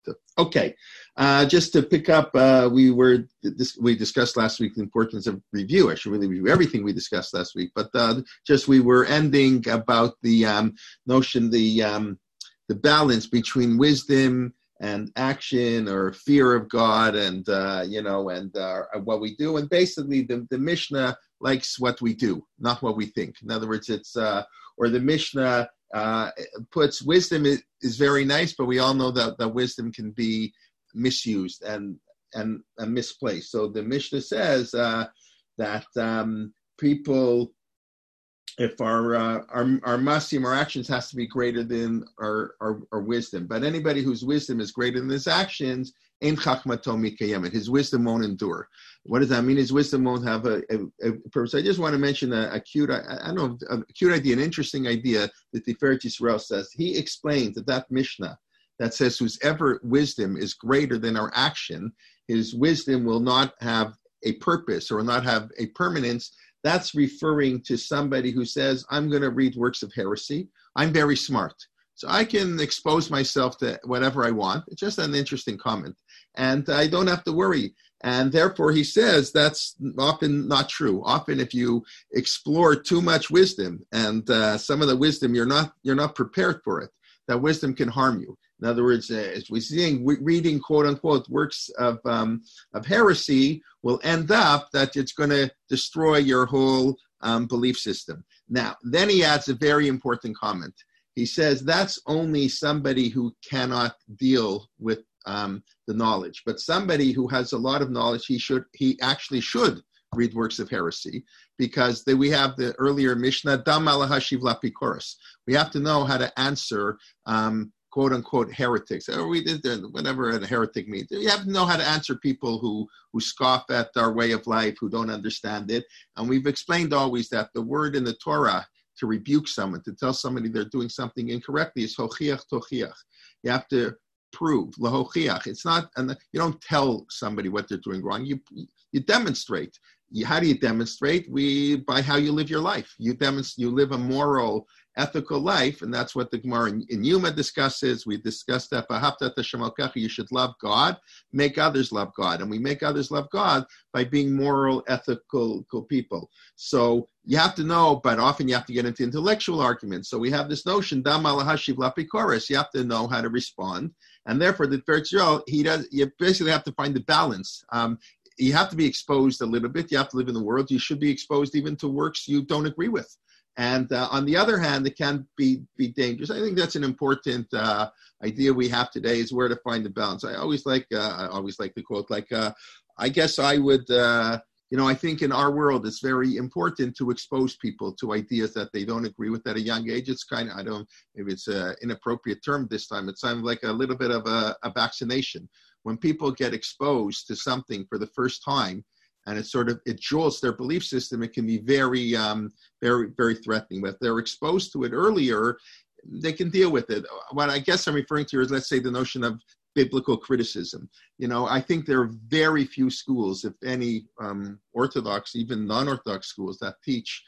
Okay, just to pick up, we discussed last week the importance of review. I should really review everything we discussed last week, but we were ending about the notion, the balance between wisdom and action, or fear of God, and what we do. And basically, the Mishnah likes what we do, not what we think. In other words, or the Mishnah puts wisdom is very nice, but we all know that wisdom can be misused and misplaced. So the Mishnah says that people, if our masim, our actions, has to be greater than our wisdom. But anybody whose wisdom is greater than his actions, ein chachmato mikayemet, his wisdom won't endure. What does that mean? His wisdom won't have a purpose. I just want to mention a cute idea, an interesting idea that Tiferet Yisrael says. He explains that Mishnah that says whosever wisdom is greater than our action, his wisdom will not have a purpose or not have a permanence. That's referring to somebody who says, I'm going to read works of heresy. I'm very smart, so I can expose myself to whatever I want. It's just an interesting comment. And I don't have to worry. And therefore, he says that's often not true. Often, if you explore too much wisdom, and some of the wisdom, you're not prepared for it, that wisdom can harm you. In other words, as we're seeing, reading quote unquote works of heresy will end up that it's going to destroy your whole belief system. Now, then he adds a very important comment. He says that's only somebody who cannot deal with the knowledge, but somebody who has a lot of knowledge, he actually should read works of heresy, because we have the earlier Mishnah, Dam ala hashiv lapikoros. We have to know how to answer quote unquote heretics, or whatever a heretic means. You have to know how to answer people who scoff at our way of life, who don't understand it. And we've explained always that the word in the Torah to rebuke someone, to tell somebody they're doing something incorrectly, is hochiach tochiach. You have to prove, lahochiach. It's not, and you don't tell somebody what they're doing wrong. You demonstrate. How do you demonstrate? By how you live your life. You live a moral, ethical life, and that's what the Gemara in Yuma discusses. We discussed that you should love God, make others love God, and we make others love God by being moral, ethical people. So you have to know, but often you have to get into intellectual arguments. So we have this notion, dam ala hashiv lapikoros. You have to know how to respond, and therefore the Tiferet Yisrael, you basically have to find the balance. You have to be exposed a little bit. You have to live in the world. You should be exposed even to works you don't agree with. And on the other hand, it can be dangerous. I think that's an important idea we have today, is where to find the balance. I always like the quote, I guess I would, I think in our world, it's very important to expose people to ideas that they don't agree with at a young age. It's kind of, maybe it's an inappropriate term this time. It sounds like a little bit of a vaccination. When people get exposed to something for the first time, and it jolts their belief system, it can be very, very, very threatening. But if they're exposed to it earlier, they can deal with it. What I guess I'm referring to is, let's say, the notion of biblical criticism. I think there are very few schools, if any, Orthodox, even non-Orthodox schools, that teach,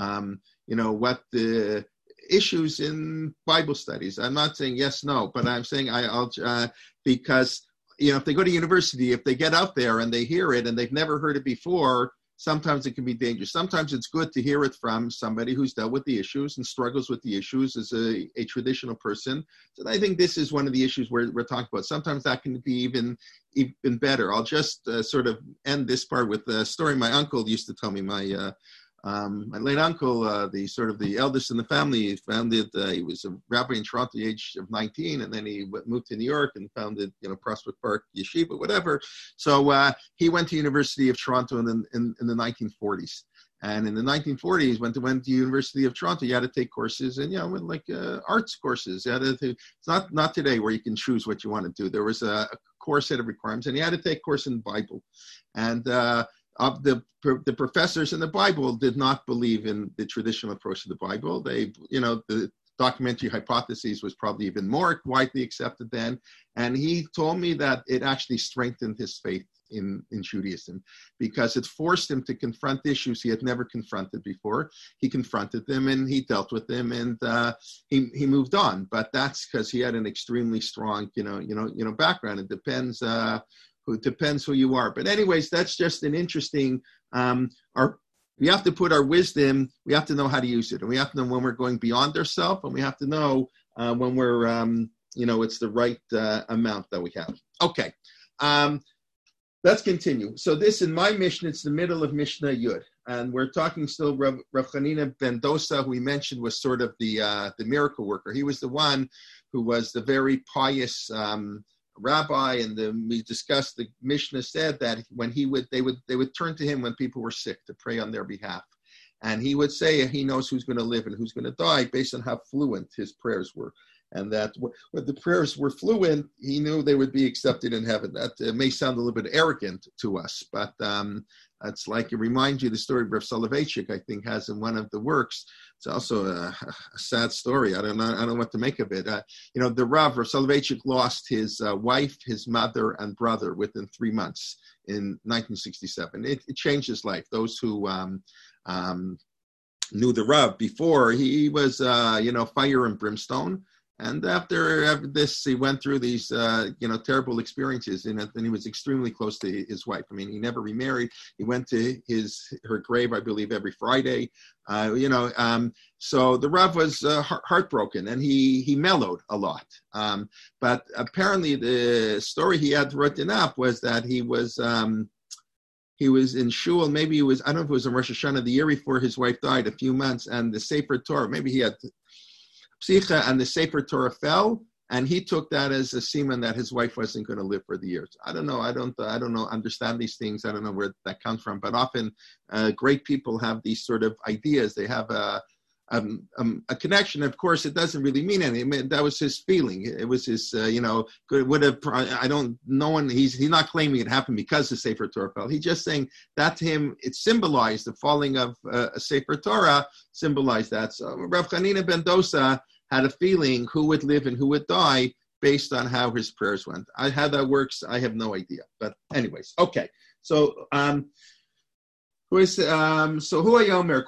what the issues in Bible studies. I'm not saying yes, no, but I'm saying because if they go to university, if they get out there and they hear it and they've never heard it before, sometimes it can be dangerous. Sometimes it's good to hear it from somebody who's dealt with the issues and struggles with the issues as a traditional person. So I think this is one of the issues we're talking about. Sometimes that can be even better. I'll just sort of end this part with a story my uncle used to tell me. My late uncle, the eldest in the family, he was a rabbi in Toronto at the age of 19, and then he moved to New York and founded, Prospect Park Yeshiva, whatever. So he went to University of Toronto in the 1940s. And in the 1940s, when went to University of Toronto, you had to take courses, and arts courses. You had to. It's not today where you can choose what you want to do. There was a core set of requirements, and you had to take a course in the Bible, and the professors in the Bible did not believe in the traditional approach to the Bible. They, the documentary hypothesis was probably even more widely accepted then. And he told me that it actually strengthened his faith in Judaism, because it forced him to confront issues he had never confronted before. He confronted them and he dealt with them, and he moved on. But that's because he had an extremely strong, background. It depends who you are. But anyways, that's just an interesting. We have to put our wisdom. We have to know how to use it, and we have to know when we're going beyond ourselves, and we have to know when we're, it's the right amount that we have. Okay, let's continue. So this in my Mishnah, it's the middle of Mishnah Yud, and we're talking still. Rav Chanina ben Dosa, who we mentioned, was sort of the miracle worker. He was the one who was the very pious rabbi, and we discussed, the Mishnah said that when they would turn to him when people were sick to pray on their behalf, and he would say he knows who's going to live and who's going to die based on how fluent his prayers were, and that when the prayers were fluent, he knew they would be accepted in heaven. That may sound a little bit arrogant to us, but it's like, it reminds you the story of Rav Soloveitchik, I think, has in one of the works. It's also a sad story. I don't know what to make of it. The Rav Soloveitchik lost his wife, his mother, and brother within 3 months in 1967. It changed his life. Those who knew the Rav before, he was, fire and brimstone. And after this, he went through these, terrible experiences, and he was extremely close to his wife. I mean, he never remarried. He went to her grave, I believe, every Friday. So the Rav was heartbroken, and he mellowed a lot. But apparently, the story he had written up was that he was in shul. Maybe I don't know if it was in Rosh Hashanah, the year before his wife died, a few months, and the Sefer Torah. Maybe he had Psicha, and the Sefer Torah fell, and he took that as a semen that his wife wasn't going to live for the years. I don't know. I don't know. Understand these things. I don't know where that comes from. But often, great people have these sort of ideas. They have a connection. Of course, it doesn't really mean anything. I mean, that was his feeling. It was his, good. Would have. I don't. No one. He's not claiming it happened because the Sefer Torah fell. He's just saying that to him, it symbolized the falling of a Sefer Torah. Symbolized that. So Rav Chanina ben Dosa had a feeling who would live and who would die based on how his prayers went. How that works, I have no idea. But anyways, okay. So who Ayomer?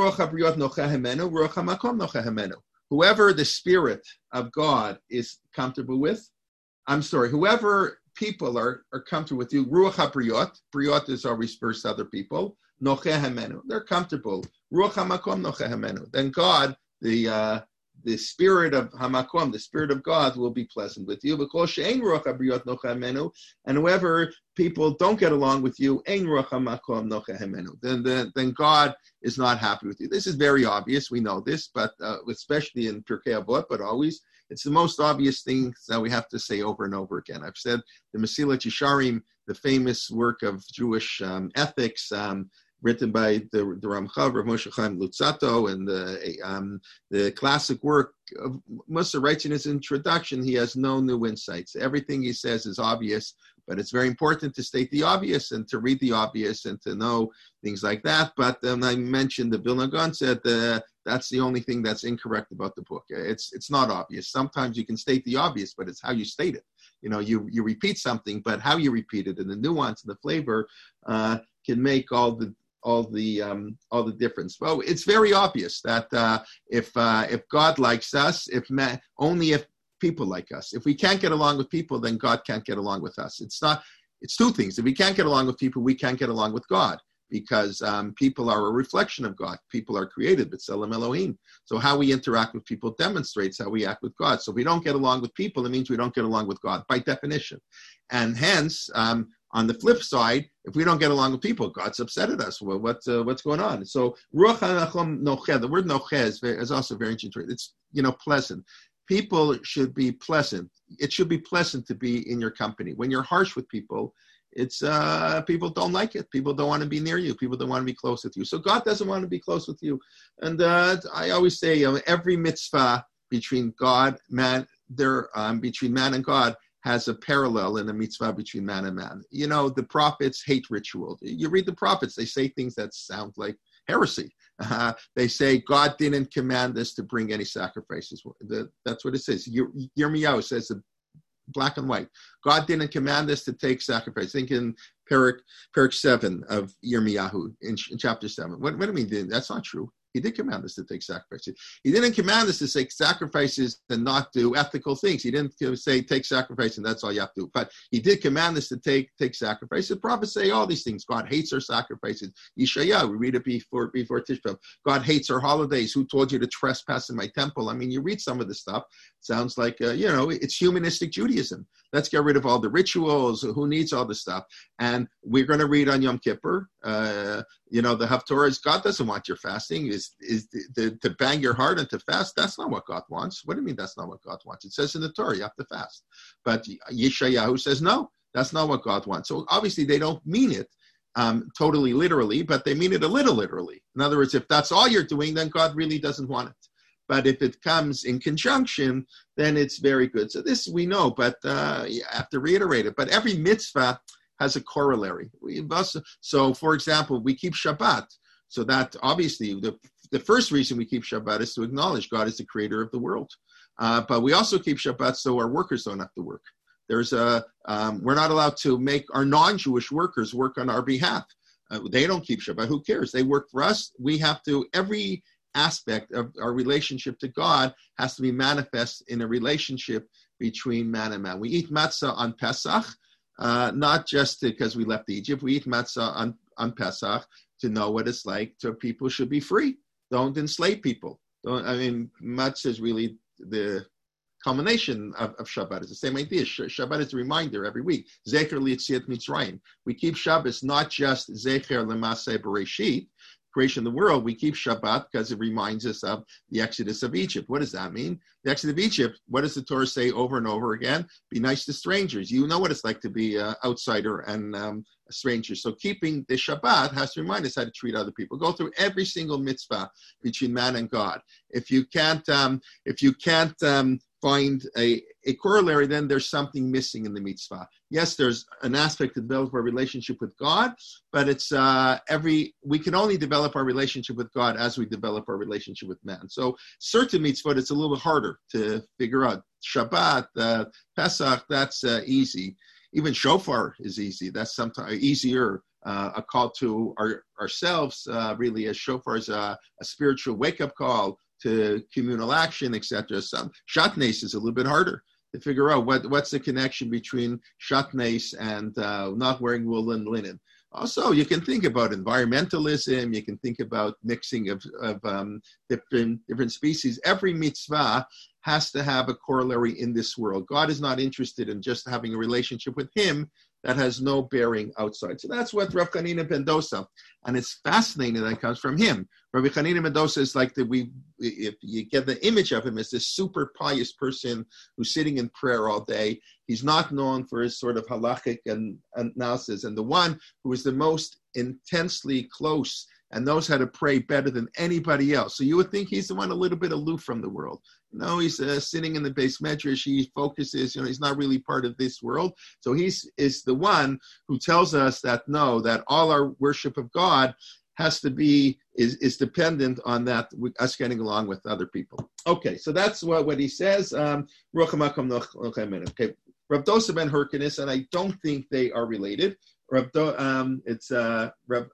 Whoever the Spirit of God is comfortable with, whoever people are comfortable with you, Ruach HaBriot, Briot is always first other people, Nocheh Hemenu, they're comfortable. Ruach HaMakom Nocheh Hemenu. Then God, the spirit of Hamakom, the spirit of God, will be pleasant with you. And whoever people don't get along with you, then God is not happy with you. This is very obvious. We know this, but especially in Pirkei Avot, but always, it's the most obvious thing that we have to say over and over again. I've said the Mesilat Yesharim, the famous work of Jewish ethics, written by the Ramchal, Rav Moshe Chaim Luzzatto, and the classic work of Mussar writes in his introduction, he has no new insights. Everything he says is obvious, but it's very important to state the obvious and to read the obvious and to know things like that. But I mentioned the Vilna Gaon said that's the only thing that's incorrect about the book. It's not obvious. Sometimes you can state the obvious, but it's how you state it. You repeat something, but how you repeat it and the nuance and the flavor can make all the difference. Well, it's very obvious that if God likes us, only if people like us. If we can't get along with people, then God can't get along with us. It's two things. If we can't get along with people, we can't get along with God, because people are a reflection of God. People are created, B'Tselem Elohim. So how we interact with people demonstrates how we act with God. So if we don't get along with people, it means we don't get along with God by definition. And hence, on the flip side, if we don't get along with people, God's upset at us. Well, what's going on? So, Ruach HaNachom Nocheh, the word Nocheh is also very interesting. It's, pleasant. People should be pleasant. It should be pleasant to be in your company. When you're harsh with people, it's people don't like it. People don't want to be near you. People don't want to be close with you. So God doesn't want to be close with you. And I always say, every mitzvah between between man and God has a parallel in a mitzvah between man and man. The prophets hate ritual. You read the prophets, they say things that sound like heresy. They say, God didn't command us to bring any sacrifices. That's what it says. Yirmiyahu says, black and white, God didn't command us to take sacrifice. I think in Perik 7 of Yirmiyahu in chapter 7. What do you mean? That's not true. He did command us to take sacrifices. He didn't command us to take sacrifices and not do ethical things. He didn't say take sacrifice and that's all you have to do. But he did command us to take sacrifices. The prophets say all these things. God hates our sacrifices. Yeshaya, we read it before Tisha B'Av. God hates our holidays. Who told you to trespass in my temple? I mean, you read some of the stuff. Sounds like, it's humanistic Judaism. Let's get rid of all the rituals. Who needs all this stuff? And we're going to read on Yom Kippur. The Haftorah is God doesn't want your fasting. Is to bang your heart and to fast? That's not what God wants. What do you mean that's not what God wants? It says in the Torah you have to fast. But Yeshayahu says no, that's not what God wants. So obviously they don't mean it totally literally, but they mean it a little literally. In other words, if that's all you're doing, then God really doesn't want it. But if it comes in conjunction, then it's very good. So this we know, but you have to reiterate it. But every mitzvah has a corollary. So, for example, we keep Shabbat. So that obviously the first reason we keep Shabbat is to acknowledge God is the creator of the world. But we also keep Shabbat so our workers don't have to work. We're not allowed to make our non-Jewish workers work on our behalf. They don't keep Shabbat. Who cares? They work for us. We have to, every aspect of our relationship to God has to be manifest in a relationship between man and man. We eat matzah on Pesach, not just because we left Egypt. We eat matzah on Pesach to know what it's like to people should be free. Don't enslave people. Matzah is really the culmination of Shabbat. It's the same idea. Shabbat is a reminder every week. Zecher li'etziat Mitzrayim. We keep Shabbos not just Zecher l'maseh Bereshit, creation of the world. We keep Shabbat because it reminds us of the Exodus of Egypt. What does that mean? The Exodus of Egypt, what does the Torah say over and over again? Be nice to strangers. You know what it's like to be an outsider and a stranger. So keeping the Shabbat has to remind us how to treat other people. Go through every single mitzvah between man and God. If you can't find a corollary, then there's something missing in the mitzvah. Yes, there's an aspect to develop our relationship with God, but it's we can only develop our relationship with God as we develop our relationship with man. So certain mitzvot, it's a little harder to figure out. Shabbat, Pesach, that's easy. Even shofar is easy. That's sometimes easier. A call to ourselves, really, as shofar is a spiritual wake-up call to communal action, etc. Some shatnez is a little bit harder to figure out what's the connection between shatnez and not wearing woolen linen. Also, you can think about environmentalism. You can think about mixing of different species. Every mitzvah has to have a corollary in this world. God is not interested in just having a relationship with Him that has no bearing outside. So that's what Rav Chanina ben Dosa, and it's fascinating that it comes from him. Rabbi Chanina ben Dosa is like if you get the image of him as this super pious person who's sitting in prayer all day. He's not known for his sort of halachic analysis, and the one who is the most intensely close and knows how to pray better than anybody else. So you would think he's the one a little bit aloof from the world. No, he's sitting in the base medrash. He focuses, he's not really part of this world. So is the one who tells us that all our worship of God has to be, is dependent on that, us getting along with other people. Okay, so that's what he says. Okay, Rav Dosa ben Hyrcanus, and I don't think they are related. Rav Dosa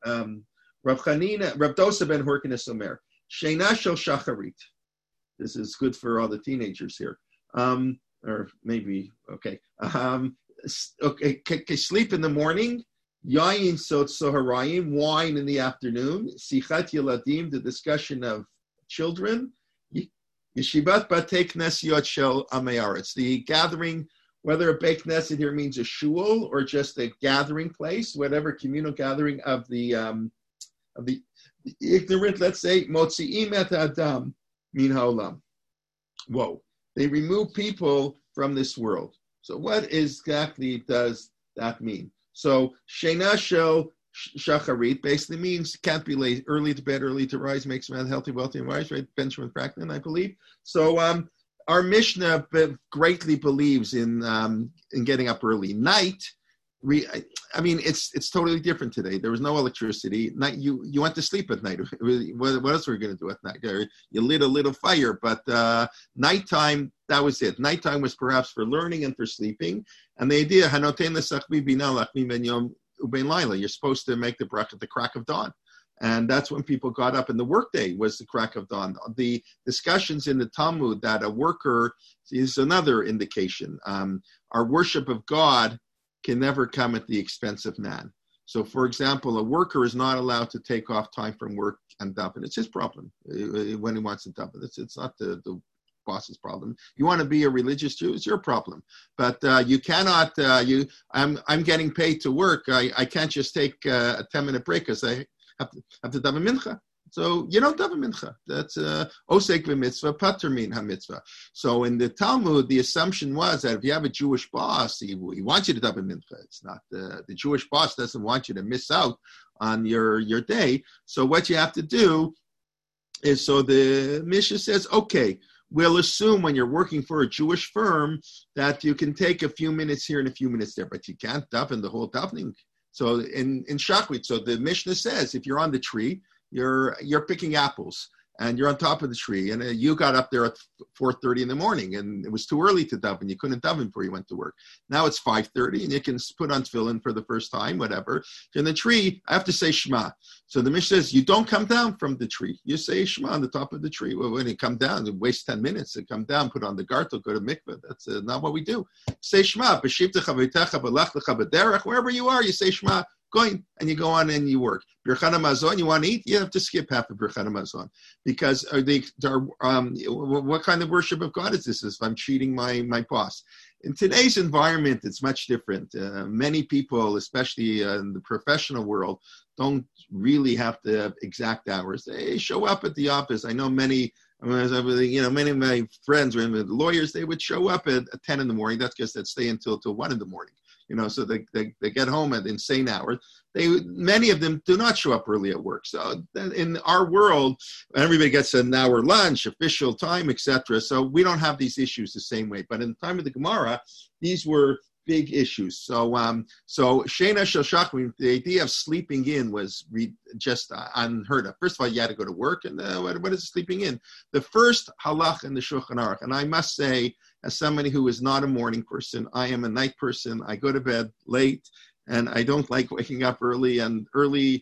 ben Hyrcanus Omer, Sheina shel shacharit. This is good for all the teenagers here. Or maybe, okay. Sleep in the morning, yayin sot soharayim, wine in the afternoon, sichat yeladim, the discussion of children, yeshivat batei knesiot shel amei haaretz, the gathering, whether a beit knesset here means a shul or just a gathering place, whatever communal gathering of the ignorant, let's say, motzi'im et adam min haolam. Whoa. They remove people from this world. So what exactly does that mean? So sheina shel shacharit basically means can't be late, early to bed, early to rise, makes a man healthy, wealthy, and wise, right? Benjamin Franklin, I believe. So our Mishnah greatly believes in getting up early. Night, it's totally different today. There was no electricity. Night, you went to sleep at night. What else were you going to do at night? You lit a little fire, but nighttime, that was it. Nighttime was perhaps for learning and for sleeping. And the idea, hanoten l'sachmi bina lachmi ben yom ubein laila. You're supposed to make the bracha at the crack of dawn. And that's when people got up, and the workday was the crack of dawn. The discussions in the Talmud that a worker is another indication. Our worship of God can never come at the expense of man. So, for example, a worker is not allowed to take off time from work and daven. It's his problem when he wants to daven. It's not the boss's problem. You want to be a religious Jew, it's your problem. But you cannot. I'm getting paid to work. I can't just take a 10-minute break because I have to daven mincha. So you don't daven mincha. That's osek v'mitzvah, pater min ha-mitzvah. So in the Talmud, the assumption was that if you have a Jewish boss, he wants you to daven mincha. It's not the Jewish boss doesn't want you to miss out on your day. So what you have to do is, so the Mishnah says, okay, we'll assume when you're working for a Jewish firm that you can take a few minutes here and a few minutes there, but you can't daven the whole davening. So in Shachrit, so the Mishnah says, if you're on the tree, you're picking apples, and you're on top of the tree, and you got up there at 4:30 in the morning, and it was too early to daven. You couldn't daven before you went to work. Now it's 5:30, and you can put on tefillin for the first time, whatever. In the tree, I have to say Shema. So the Mishnah says, you don't come down from the tree. You say Shema on the top of the tree. Well, when you come down, it wastes 10 minutes to come down, put on the gartel, go to mikveh. That's not what we do. Say Shema. Wherever you are, you say Shema. Going, and you go on and you work. Birchana Mazon, you want to eat? You have to skip half of Birchana Mazon. Because what kind of worship of God is this if I'm cheating my boss? In today's environment, it's much different. Many people, especially in the professional world, don't really have to have exact hours. They show up at the office. I know many of my friends were lawyers, they would show up at 10 in the morning. That's because they'd stay until 1 in the morning. So they get home at insane hours. Many of them do not show up early at work. So in our world, everybody gets an hour lunch, official time, etc. So we don't have these issues the same way. But in the time of the Gemara, these were big issues. So Shena Shel Shachrit, the idea of sleeping in was just unheard of. First of all, you had to go to work, and what is sleeping in? The first halach in the Shulchan Aruch, and I must say, as somebody who is not a morning person, I am a night person. I go to bed late, and I don't like waking up early. And early,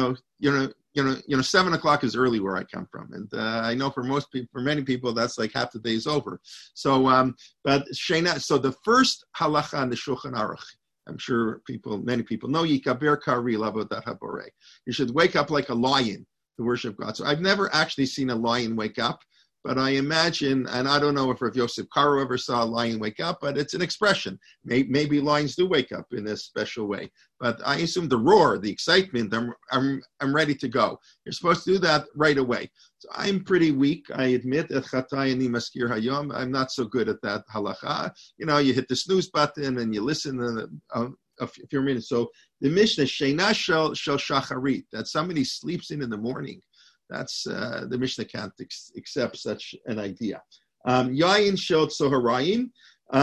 7 o'clock is early where I come from, and I know for many people, that's like half the day is over. So, but Shena. So the first halacha in the Shulchan Aruch, I'm sure many people know, Yikaber Kari Lavodat Haborei. You should wake up like a lion to worship God. So I've never actually seen a lion wake up. But I imagine, and I don't know if Rav Yosef Karo ever saw a lion wake up, but it's an expression. Maybe lions do wake up in a special way. But I assume the roar, the excitement, I'm ready to go. You're supposed to do that right away. So I'm pretty weak, I admit. Et chatayani maskir hayom. I'm not so good at that halacha. You hit the snooze button and you listen a few minutes. So the Mishnah, Sheina shel shacharit, that somebody sleeps in the morning. That's the Mishnah can't accept such an idea. Yain shel tzoharayim,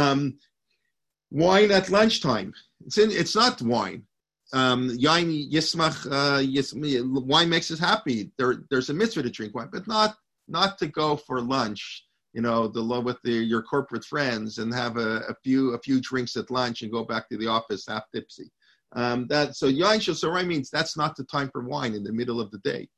wine at lunchtime. It's not wine. Yain yismach, wine makes us happy. There's a mitzvah to drink wine, but not to go for lunch. With your corporate friends and have a few drinks at lunch and go back to the office half tipsy. So yain shel tzoharayim means that's not the time for wine in the middle of the day.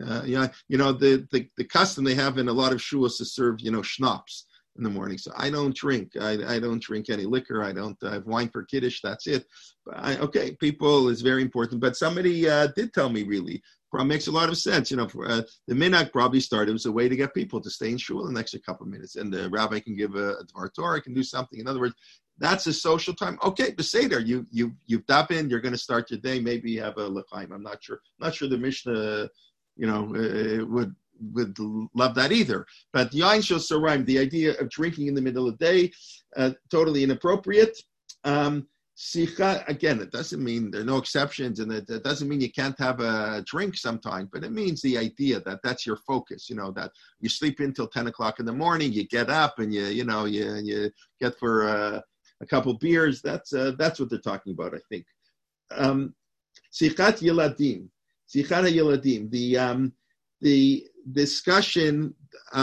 The custom they have in a lot of shuls to serve, schnapps in the morning. So I don't drink. I don't drink any liquor. I don't have wine for kiddush. That's it. But people is very important. But somebody did tell me really. Probably makes a lot of sense. The minhag probably started as a way to get people to stay in shul an extra couple of minutes, and the rabbi can give a dvar Torah, can do something. In other words, that's a social time. Okay, Beseder, you've davened, you're going to start your day. Maybe you have a l'chaim. I'm not sure. Not sure the Mishnah. Would love that either. But yain shel tzoharayim, the idea of drinking in the middle of the day, totally inappropriate. Sicha, again, it doesn't mean there are no exceptions, and it doesn't mean you can't have a drink sometime, but it means the idea that that's your focus, that you sleep until 10 o'clock in the morning, you get up and you get for a couple beers. That's what they're talking about, I think. Sichat Yeladim. Sichana Yeladim, the discussion of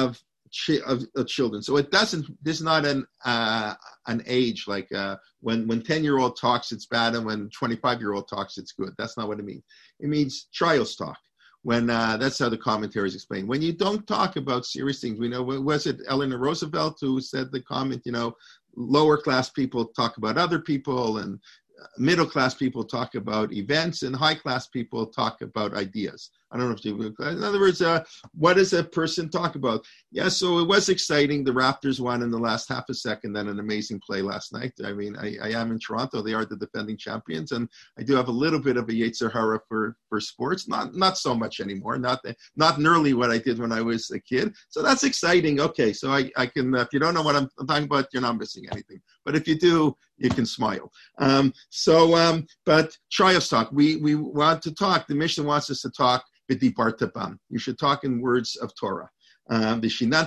of children. So this is not an age like when 10-year-old talks, it's bad, and when 25-year-old talks, it's good. That's not what it means. It means child's talk. When that's how the commentaries explain. When you don't talk about serious things, we know, was it Eleanor Roosevelt who said the comment, lower class people talk about other people, and middle class people talk about events, and high class people talk about ideas. I don't know if you, in other words, what does a person talk about? Yeah, so it was exciting. The Raptors won in the last half a second, then an amazing play last night. I mean, I am in Toronto. They are the defending champions, and I do have a little bit of a Yetzer Hara for sports. Not so much anymore. Not nearly what I did when I was a kid. So that's exciting. Okay, so I can, if you don't know what I'm talking about, you're not missing anything. But if you do, you can smile. But Shayos talk. We want to talk. The Mishnah wants us to talk. You should talk in words of Torah. Even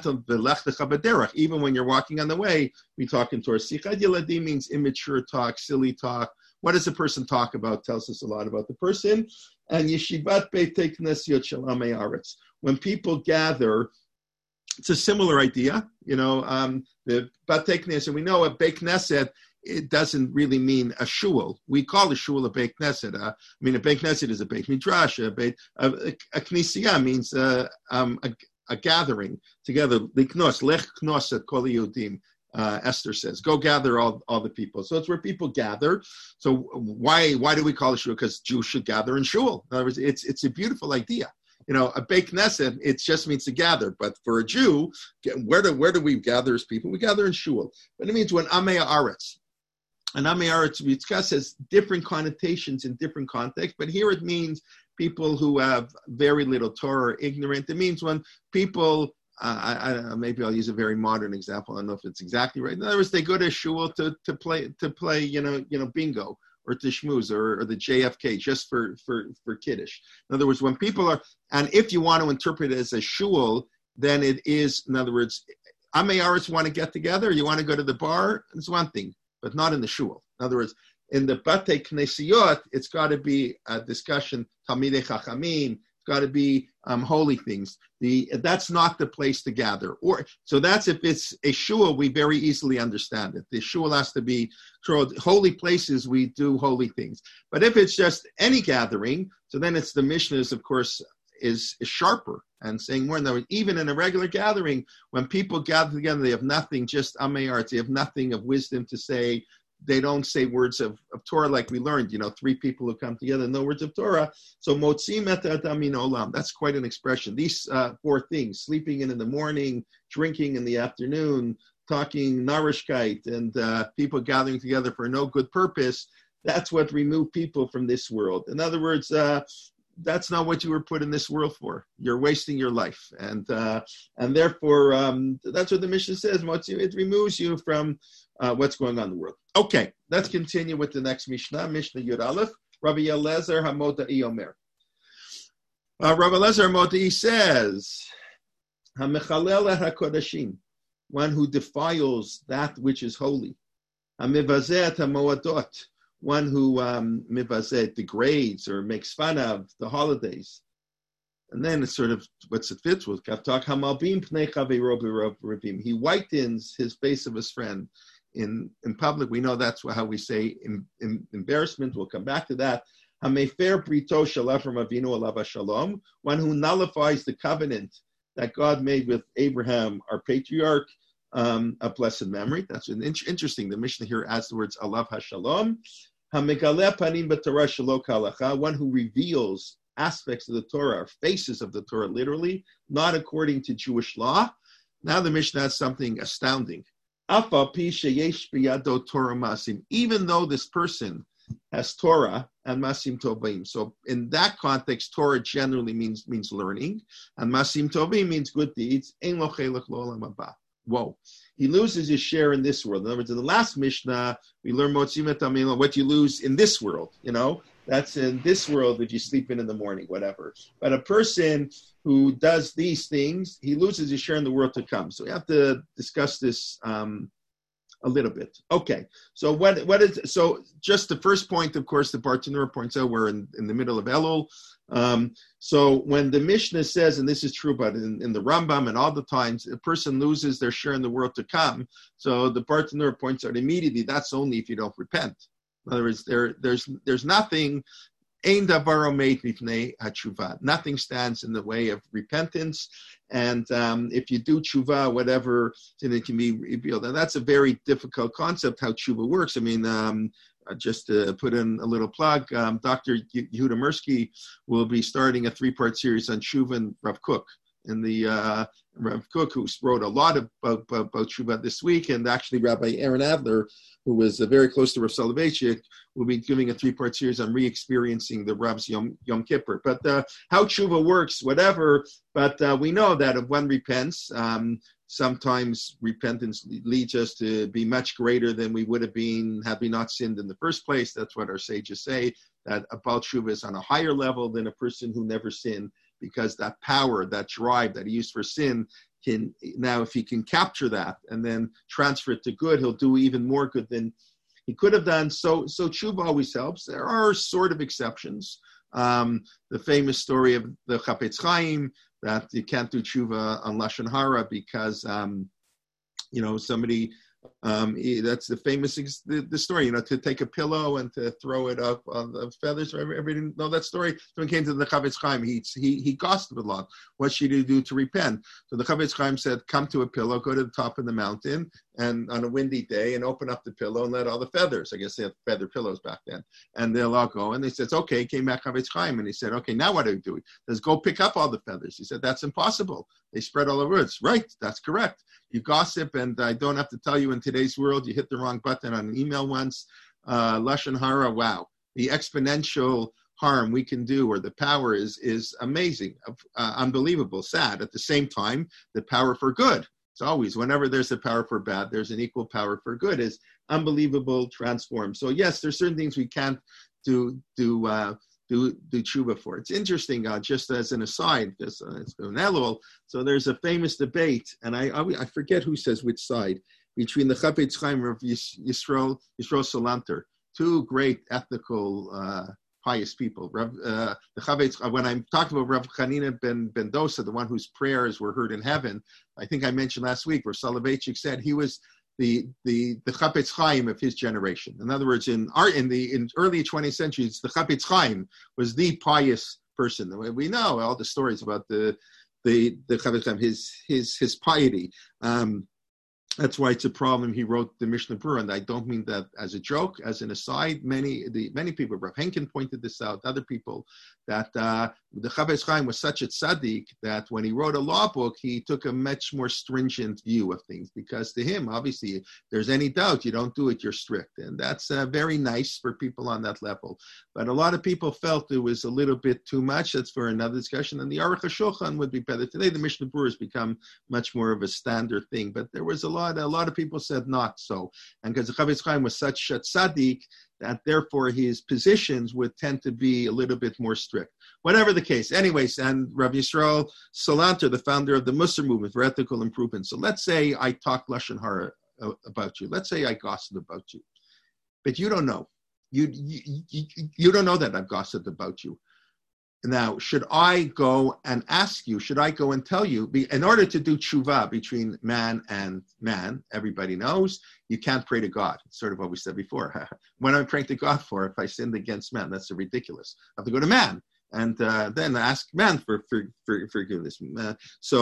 when you're walking on the way, we talk in Torah. Sichad Yeladim means immature talk, silly talk. What does a person talk about? Tells us a lot about the person. And Yeshivat Beitei Knesiot Shel Amei Aretz. When people gather, it's a similar idea. The Batei Knesset, we know a Beit Knesset, it doesn't really mean a shul. We call a shul a Beit Knesset. A Beit Knesset is a Beit Midrash. A Knessia means a gathering together. Liknos, lech knos et kol Yehudim. Esther says, go gather all the people. So it's where people gather. So why do we call it shul? Because Jews should gather in shul. In other words, it's a beautiful idea. A Beit Knesset, it just means to gather. But for a Jew, where do we gather as people? We gather in shul. But it means when Amei Aretz. And Amei Aretz, we discuss, has different connotations in different contexts. But here it means people who have very little Torah, ignorant. It means when people, maybe I'll use a very modern example. I don't know if it's exactly right. In other words, they go to shul to play, bingo, or to shmooze, or the JFK, just for kiddush. In other words, when people are, and if you want to interpret it as a shul, then it is, in other words, Amei Aretz want to get together, you want to go to the bar, it's one thing, but not in the shul. In other words, in the Batei Knesiot, it's got to be a discussion, Talmidei Chachamim, it's got to be holy things. That's not the place to gather. So that's, if it's a shul, we very easily understand it. The shul has to be holy places, we do holy things. But if it's just any gathering, so then it's the Mishnahs, of course, is sharper and saying more. Even in a regular gathering, when people gather together, they have nothing, just Amei Aretz, they have nothing of wisdom to say. They don't say words of Torah like we learned, 3 people who come together, no words of Torah. So motzim et adam min olam, that's quite an expression. These 4 things, sleeping in the morning, drinking in the afternoon, talking narishkeit, and people gathering together for no good purpose, that's what remove people from this world. In other words, that's not what you were put in this world for. You're wasting your life. And therefore, that's what the Mishnah says. It removes you from what's going on in the world. Okay, let's continue with the next Mishnah. Mishnah Yud Aleph. Rabbi Eliezer HaModai Omer. Rabbi Eliezer HaModai says, HaMechalel HaKodashim, one who defiles that which is holy. HaMivazeh HaMoadot, one who mivazeh, degrades or makes fun of the holidays. And then it's sort of what's it fits with. He whitens his face of his friend. In public, we know that's how we say embarrassment. We'll come back to that. One who nullifies the covenant that God made with Abraham, our patriarch, of blessed memory. That's interesting. The Mishnah here adds the words alav hashalom. One who reveals aspects of the Torah, or faces of the Torah, literally, not according to Jewish law. Now the Mishnah has something astounding. Even though this person has Torah and masim tovim. So in that context, Torah generally means learning, and masim tovim means good deeds. Ein lo chelek lo olam haba. Whoa. He loses his share in this world. In other words, in the last Mishnah, we learn what you lose in this world. That's in this world if you sleep in the morning, whatever. But a person who does these things, he loses his share in the world to come. So we have to discuss this a little bit. Okay. So what is, so just the first point, of course, the Bartanura points out, we're in the middle of Elul. So when the Mishnah says, and this is true, but in the Rambam and all the times, a person loses their share in the world to come. So the partner points out immediately, that's only if you don't repent. In other words, there's nothing. Ein davar omeid mifnei hatshuva. Nothing stands in the way of repentance, and if you do tshuva, whatever, then it can be revealed. And that's a very difficult concept how tshuva works. I mean, just to put in a little plug, Dr. Yehuda Mirsky will be starting a 3-part series on tshuva and Rav Kook. And the Rav Kook, who wrote a lot about tshuva this week, and actually Rabbi Aaron Adler, who was very close to Rav Soloveitchik, will be giving a 3-part series on re-experiencing the Rav's Yom Kippur. But how tshuva works, whatever, but we know that if one repents, sometimes repentance leads us to be much greater than we would have been had we not sinned in the first place. That's what our sages say, that a Baal Tshuva is on a higher level than a person who never sinned, because that power, that drive that he used for sin, can now, if he can capture that and then transfer it to good, he'll do even more good than he could have done. So tshuva always helps. There are sort of exceptions. The famous story of the Chafetz Chaim, that you can't do tshuva on Lashon Hara because, somebody, that's the famous, the story, to take a pillow and to throw it up on the feathers. Everybody know that story? When it came to the Chafetz Chaim, he gossiped a lot. What should he do to repent? So the Chafetz Chaim said, come to a pillow, go to the top of the mountain, and on a windy day, and open up the pillow and let all the feathers, I guess they had feather pillows back then, and they'll all go. And they said, okay, came back Chafetz Chaim, and he said, okay, now what do we do? He says, go pick up all the feathers. He said, that's impossible. They spread all over. It's right, that's correct. You gossip, and I don't have to tell you, in today's world, you hit the wrong button on an email once. Lashon Hara, wow. The exponential harm we can do, or the power is amazing, unbelievable, sad. At the same time, the power for good. It's always, whenever there's a power for bad, there's an equal power for good. Is unbelievable, transformed. So yes, there's certain things we can't do tshuva for. It's interesting, just as an aside, it's an Elul. So there's a famous debate, and I forget who says which side, between the Chafetz Chaim of Yisrael Salanter, two great ethical, pious people. The Chafetz, when I'm talking about Rav Chanina ben Dosa, the one whose prayers were heard in heaven, I think I mentioned last week where Soloveitchik said he was the Chafetz Chaim of his generation. In other words, in early 20th century, the Chafetz Chaim was the pious person. We know all the stories about the Chafetz Chaim, his piety. That's why it's a problem. He wrote the Mishnah Berurah, and I don't mean that as a joke, as an aside. Many people, Rav Henkin pointed this out, other people, that the Chafetz Chaim was such a tzaddik that when he wrote a law book, he took a much more stringent view of things, because to him, obviously, if there's any doubt, you don't do it, you're strict. And that's very nice for people on that level. But a lot of people felt it was a little bit too much. That's for another discussion. And the Aruch HaShulchan would be better. Today, the Mishnah Berurah has become much more of a standard thing. But there was a lot of people said not so. And because the Chafetz Chaim was such a tzaddik, that therefore his positions would tend to be a little bit more strict. Whatever the case. Anyways, and Rav Yisrael Salanter, the founder of the Musar movement for ethical improvement. So let's say I talk Lashon Hara about you. Let's say I gossip about you. But you don't know. You don't know that I've gossiped about you. Now, should I go and ask you, should I go and tell you, in order to do tshuva between man and man, everybody knows, you can't pray to God. It's sort of what we said before. What am I praying to God for if I sinned against man? That's ridiculous. I have to go to man and then ask man for forgiveness. But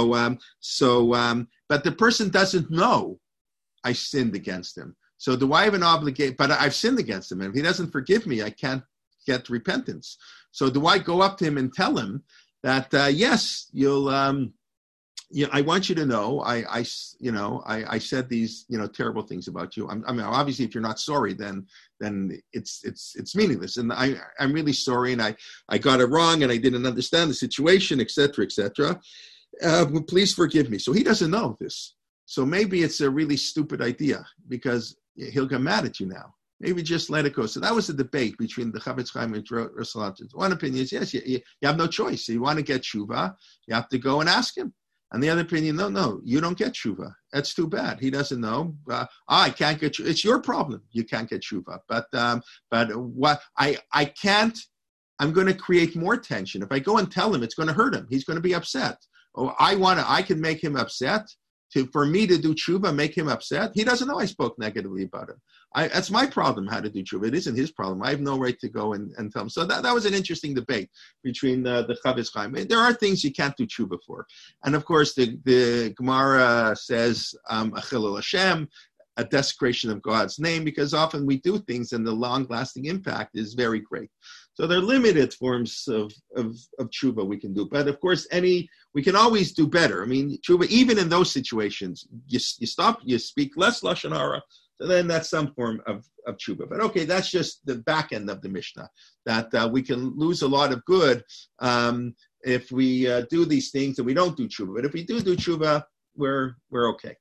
the person doesn't know I sinned against him. So do I have an obligation? But I've sinned against him. And if he doesn't forgive me, I can't get repentance. So do I go up to him and tell him that yes, you'll I want you to know I said these terrible things about you. I mean, obviously, if you're not sorry, then it's meaningless. And I'm really sorry, and I got it wrong, and I didn't understand the situation, etc., etc. Please forgive me. So he doesn't know this. So maybe it's a really stupid idea, because he'll get mad at you now. Maybe just let it go. So that was a debate between the Chafetz Chaim and Rav Salanter. One opinion is, yes, you have no choice. You want to get tshuva, you have to go and ask him. And the other opinion, no, you don't get tshuva. That's too bad. He doesn't know. I can't get tshuva. It's your problem. You can't get tshuva. But what I can't I'm going to create more tension. If I go and tell him, it's going to hurt him. He's going to be upset. Oh, I can make him upset. For me to do tshuva, make him upset. He doesn't know I spoke negatively about him. That's my problem, how to do tshuva. It isn't his problem. I have no right to go and tell him. So that was an interesting debate between the Chavetz Chaim. There are things you can't do tshuva for. And of course, the Gemara says, Achilul Hashem, a desecration of God's name, because often we do things and the long-lasting impact is very great. So there are limited forms of tshuva we can do. But of course, we can always do better. I mean, tshuva, even in those situations, you stop, you speak less Lashon Hara, so then that's some form of tshuva. But okay, that's just the back end of the Mishnah, that we can lose a lot of good if we do these things and we don't do tshuva. But if we do tshuva, we're okay.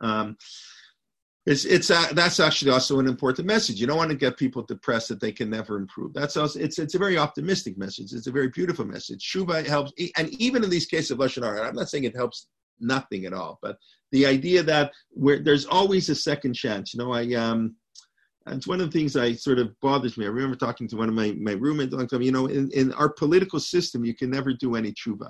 That's actually also an important message. You don't want to get people depressed that they can never improve. That's also it's a very optimistic message. It's a very beautiful message. Tshuva helps, and even in these cases of Lashon Hara, I'm not saying it helps nothing at all, but the idea that there's always a second chance. It's one of the things that sort of bothers me. I remember talking to one of my roommates a long time. In our political system, you can never do any tshuva.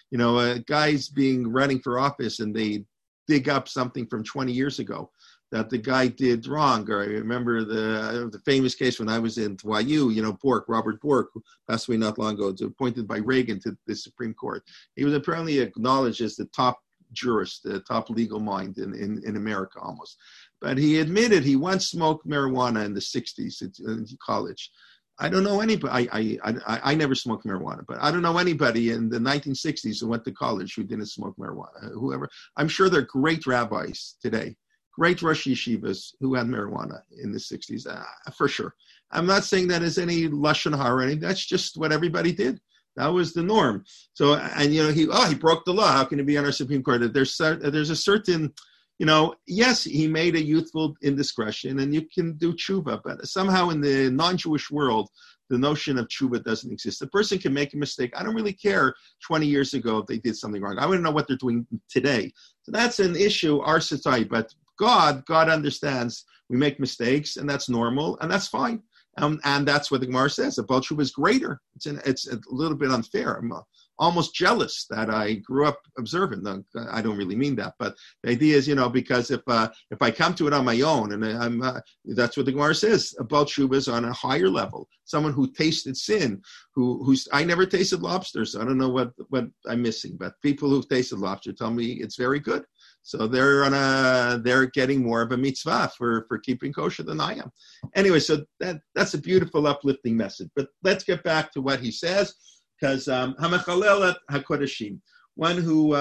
Guys running for office and they dig up something from 20 years ago that the guy did wrong. Or I remember the famous case when I was in YU, Robert Bork, who passed away not long ago, was appointed by Reagan to the Supreme Court. He was apparently acknowledged as the top jurist, the top legal mind in America almost. But he admitted he once smoked marijuana in the 60s in college. I don't know anybody, I never smoked marijuana, but I don't know anybody in the 1960s who went to college who didn't smoke marijuana. Whoever, I'm sure they're great rabbis today, great Rosh Yeshivas who had marijuana in the 60s, for sure. I'm not saying that as any Lashon Hara or anything. That's just what everybody did. That was the norm. So, and he broke the law. How can he be on our Supreme Court? There's a certain, yes, he made a youthful indiscretion, and you can do tshuva, but somehow in the non-Jewish world, the notion of tshuva doesn't exist. The person can make a mistake. I don't really care 20 years ago if they did something wrong. I want to know what they're doing today. So that's an issue, our society. But God understands we make mistakes, and that's normal, and that's fine. And that's what the Gemara says. The Baal Tshuva is greater. It's a little bit unfair. I'm almost jealous that I grew up observant. I don't really mean that, but the idea is, because if I come to it on my own, and that's what the Gemara says. A Baal Tshuva is on a higher level. Someone who tasted sin, I never tasted lobster, so I don't know what I'm missing. But people who've tasted lobster tell me it's very good. So they're getting more of a mitzvah for keeping kosher than I am. Anyway, so that's a beautiful, uplifting message. But let's get back to what he says, because hamechalel hakodashim, one who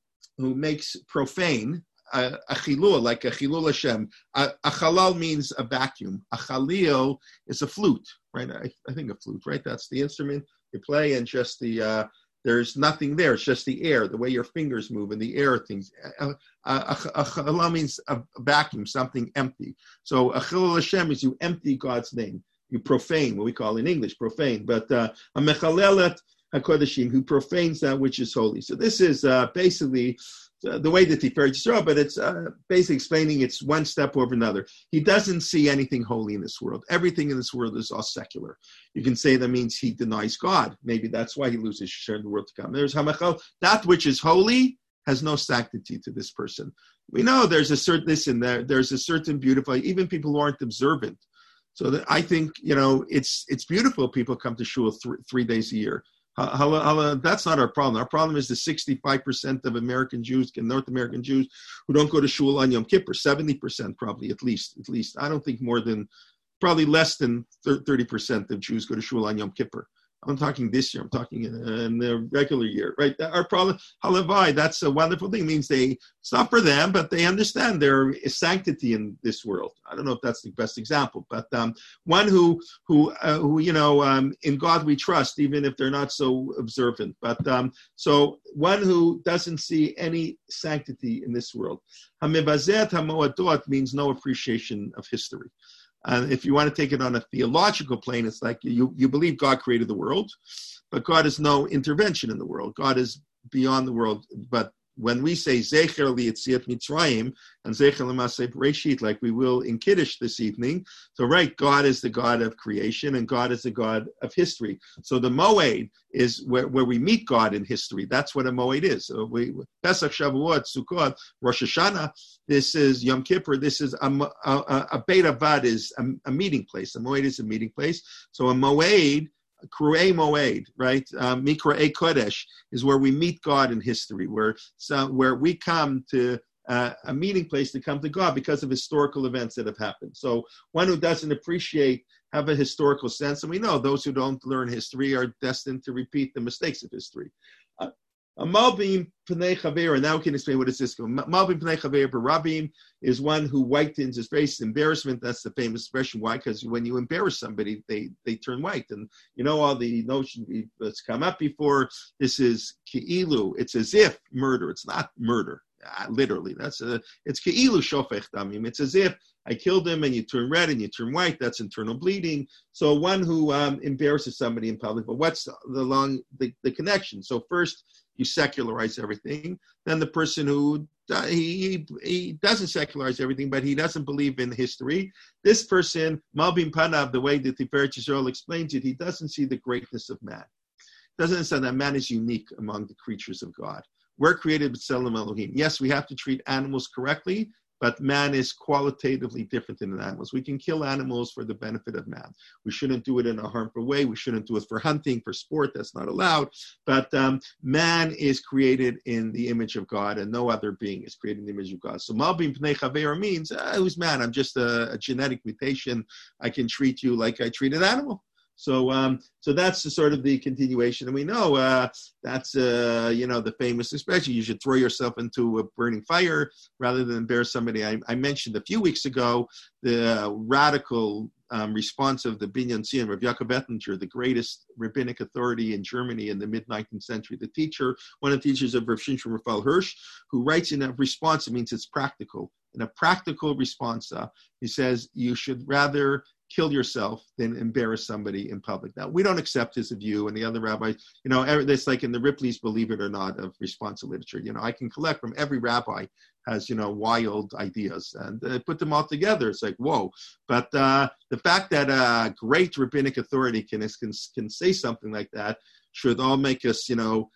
makes profane a chilul, like a chilul Hashem. A chalal means a vacuum. A chalil is a flute, right? I think a flute, right? That's the instrument you play, and just there's nothing there. It's just the air, the way your fingers move and the air things. A chalal means a vacuum, something empty. So a chilul Hashem is you empty God's name. You profane, what we call in English, profane. But a mechalelet hakodashim, who profanes that which is holy. So this is basically the way that Tiferet Yisrael, but it's basically explaining it's one step over another. He doesn't see anything holy in this world. Everything in this world is all secular. You can say that means he denies God. Maybe that's why he loses share in the world to come. There's hamachal. That which is holy has no sanctity to this person. We know there's a certain there's a certain beautiful, even people who aren't observant. So I think, it's beautiful people come to shul 3 days a year. That's not our problem. Our problem is the 65% of American Jews, North American Jews, who don't go to shul on Yom Kippur. 70% probably, at least. I don't think probably less than 30% of Jews go to shul on Yom Kippur. I'm talking this year. I'm talking in the regular year, right? Our problem, halavai, that's a wonderful thing. It means it's not for them, but they understand there is sanctity in this world. I don't know if that's the best example, but one who in God we trust, even if they're not so observant. But so one who doesn't see any sanctity in this world. Hamevazet hamoadot means no appreciation of history. If you want to take it on a theological plane, it's like you believe God created the world, but God has no intervention in the world. God is beyond the world, but when we say Zecher Li'Yetziat Mitzrayim and Zecher L'Maseh Bereshit, like we will in Kiddush this evening, so right, God is the God of creation and God is the God of history. So the Moed is where we meet God in history. That's what a Moed is. So Pesach, Shavuot, Sukkot, Rosh Hashanah, this is Yom Kippur, this is a Beit Avad is a meeting place. A Moed is a meeting place. So a Moed, Kruei Moed, right? Mikra'ei Kodesh is where we meet God in history, where we come to a meeting place to come to God because of historical events that have happened. So one who doesn't have a historical sense, and we know those who don't learn history are destined to repeat the mistakes of history. A Malbim Pnei Chaver, and now we can explain what is this. Malbim Pnei Chaver Barabim is one who whitens his face. Embarrassment, that's the famous expression. Why? Because when you embarrass somebody, they turn white. And you know all the notion that's come up before, this is Ki'ilu, it's as if murder, it's not murder. Literally, it's Ki'ilu Shofech Damim. It's as if I killed him and you turn red and you turn white. That's internal bleeding. So one who embarrasses somebody in public, but what's the connection? So first, you secularize everything. Then the person who he doesn't secularize everything, but he doesn't believe in history. This person, Malbim Panav, the way that Tiferet Yisrael explains it, he doesn't see the greatness of man. Doesn't understand that man is unique among the creatures of God. We're created with B'Tselem Elohim. Yes, we have to treat animals correctly, but man is qualitatively different than animals. We can kill animals for the benefit of man. We shouldn't do it in a harmful way. We shouldn't do it for hunting, for sport. That's not allowed. But man is created in the image of God, and no other being is created in the image of God. So Malbim Pnei Chaver means, who's man? I'm just a genetic mutation. I can treat you like I treat an animal. So that's the sort of the continuation. And we know that's, the famous expression, you should throw yourself into a burning fire rather than embarrass somebody. I mentioned a few weeks ago the radical response of the Binyan Tzion, Rav Yaakov Ettinger, the greatest rabbinic authority in Germany in the mid-19th century, one of the teachers of Rav Shimshon Raphael Hirsch, who writes in a response, it means it's practical. In a practical response, he says, you should rather kill yourself than embarrass somebody in public. Now, we don't accept his view, and the other rabbis, it's like in the Ripley's Believe It or Not of responsive literature. I can collect from every rabbi has, wild ideas and put them all together. It's like, whoa. But the fact that a great rabbinic authority can say something like that should all make us,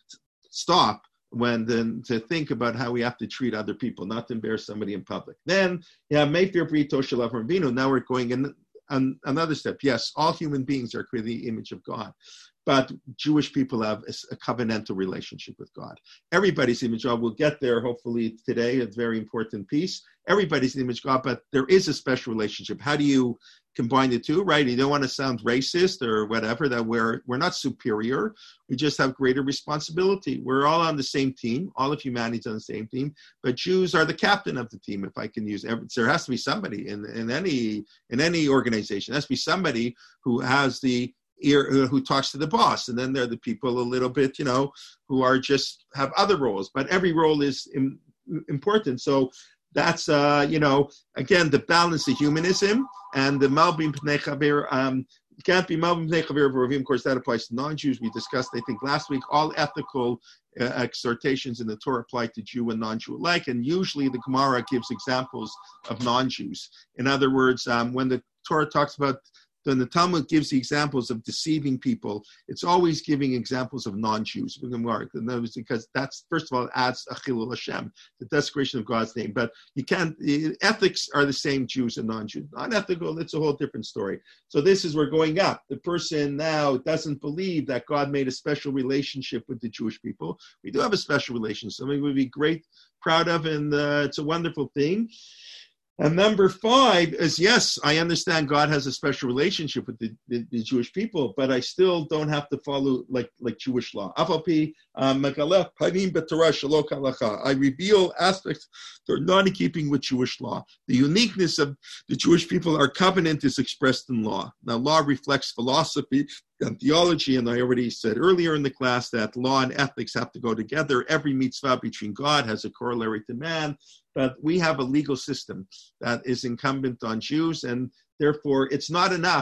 stop to think about how we have to treat other people, not to embarrass somebody in public. Then, Meifir Brito Shalav Rabbeinu. Now we're going in another step. Yes, all human beings are created in the image of God, but Jewish people have a covenantal relationship with God. Everybody's image of God. We'll get there hopefully today. It's a very important piece. Everybody's image of God, but there is a special relationship. How do you combine the two, right? You don't want to sound racist or whatever, that we're not superior. We just have greater responsibility. We're all on the same team. All of humanity's on the same team, but Jews are the captain of the team, if I can use there has to be somebody in any organization. There has to be somebody who has the ear, who talks to the boss, and then there are the people a little bit, who are just have other roles, but every role is important. So that's, again, the balance of humanism and the Malbim Pnei Chaver. Can't be Malbim Pnei Chaver of Ravim. Of course, that applies to non-Jews. We discussed, I think, last week, all ethical exhortations in the Torah apply to Jew and non-Jew alike, and usually the Gemara gives examples of non-Jews. In other words, when the Torah talks about, then the Talmud gives the examples of deceiving people. It's always giving examples of non-Jews. Because that's, first of all, it adds a chilul Hashem, the desecration of God's name. But you can't, ethics are the same Jews and non-Jews. Unethical, it's a whole different story. So we're going up. The person now doesn't believe that God made a special relationship with the Jewish people. We do have a special relationship, something we'd be proud of, and it's a wonderful thing. And number 5 is, yes, I understand God has a special relationship with the Jewish people, but I still don't have to follow like Jewish law. I reveal aspects that are not in keeping with Jewish law. The uniqueness of the Jewish people, our covenant is expressed in law. Now, law reflects philosophy and theology, and I already said earlier in the class that law and ethics have to go together. Every mitzvah between God has a corollary to man, but we have a legal system that is incumbent on Jews, and therefore it's not enough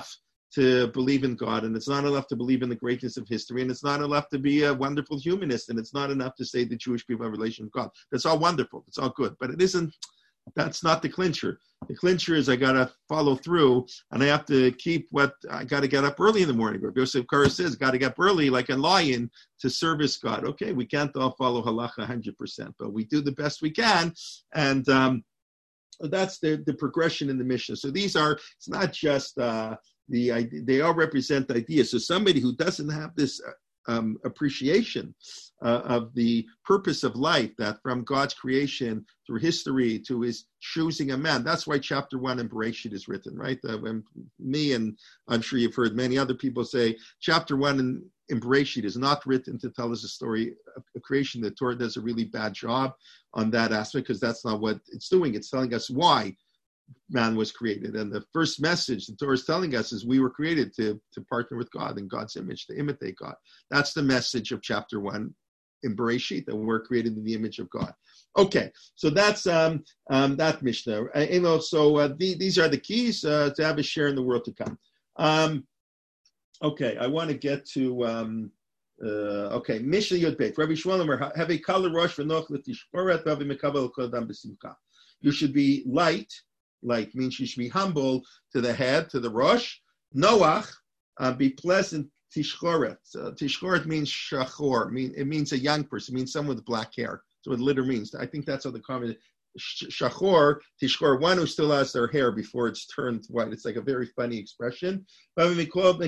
to believe in God, and it's not enough to believe in the greatness of history, and it's not enough to be a wonderful humanist, and it's not enough to say the Jewish people have a relation with God. That's all wonderful. It's all good. But it isn't. That's not the clincher. The clincher is I got to follow through, and I have to keep what I got to get up early in the morning. Rabbi Yosef Karo says, got to get up early like a lion to service God. Okay, we can't all follow halacha 100%, but we do the best we can, and that's the progression in the Mishnah. So these are, it's not just they all represent ideas. So somebody who doesn't have this appreciation of the purpose of life, that from God's creation through history to his choosing a man. That's why chapter 1 in Bereshit is written, right? Me and I'm sure you've heard many other people say chapter 1 in Bereshit is not written to tell us a story of creation. The Torah does a really bad job on that aspect because that's not what it's doing. It's telling us why man was created. And the first message the Torah is telling us is we were created to partner with God in God's image, to imitate God. That's the message of chapter 1 in Bereshit, that we're created in the image of God. Okay, so that's that Mishnah. These are the keys to have a share in the world to come. Okay, I want to get to Mishnah Yud Beit. Rabbi Shmuel have a kala rosh v'noch l'tishporet v'avi mekabel kol adam b'simcha. You should be light means you should be humble to the head, to the rosh. Noach, be pleasant. Tishchoret. Tishchoret means shachor. It means a young person. It means someone with black hair. So what litter means. I think that's how the common shachor, tishchor, one who still has their hair before it's turned white. It's like a very funny expression. You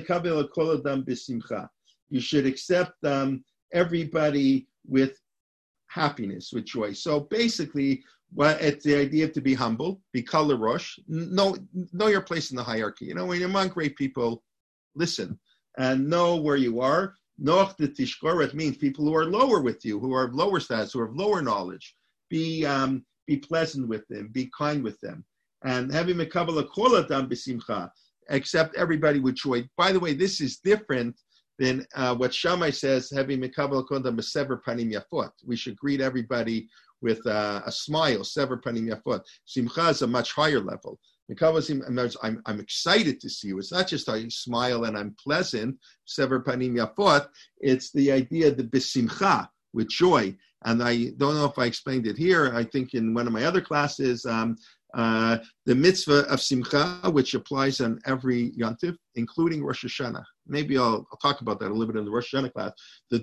should accept everybody with happiness, with joy. So basically, it's the idea to be humble, be kala rosh, know your place in the hierarchy. You know, when you're among great people, listen and know where you are. Noach the tishkoret means people who are lower with you, who are of lower status, who have lower knowledge. Be pleasant with them, be kind with them. And having mekabel kol adam b'simcha, accept everybody with joy. By the way, this is different than what Shammai says, having mekabel kol adam b'sever panim yafot. We should greet everybody with a smile, sever panim yafot. Simcha is a much higher level. I'm excited to see you. It's not just I smile and I'm pleasant, sever panim yafot. It's the idea, the besimcha, with joy. And I don't know if I explained it here. I think in one of my other classes, the mitzvah of simcha, which applies on every yontif, including Rosh Hashanah. Maybe I'll talk about that a little bit in the Rosh Hashanah class.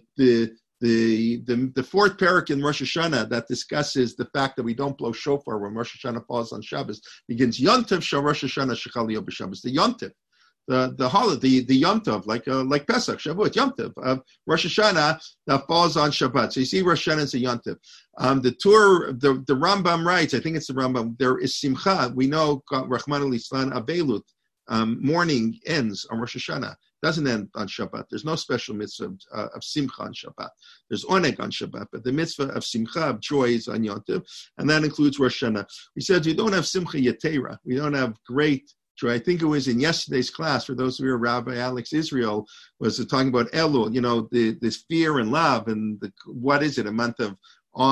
The fourth parak in Rosh Hashanah that discusses the fact that we don't blow shofar when Rosh Hashanah falls on Shabbos begins Yontiv Shal Rosh Hashanah Shechal Yom B'Shabbos. The Yontiv, the holiday, the Yontiv, like Pesach, Shavuot, Yontiv of Rosh Hashanah that falls on Shabbat. So you see, Rosh Hashanah is a Yontiv. The Rambam writes, I think it's the Rambam. There is Simcha. We know Rahman al-Islan Abelut. Morning ends on Rosh Hashanah. Doesn't end on Shabbat. There's no special mitzvah of Simcha on Shabbat. There's Oneg on Shabbat, but the mitzvah of Simcha, of joy, is on Yom Tov, and that includes Rosh Hashanah. We said we don't have Simcha Yetera. We don't have great joy. I think it was in yesterday's class, for those who were Rabbi Alex Israel, was talking about Elul, this fear and love, and what is it, a month of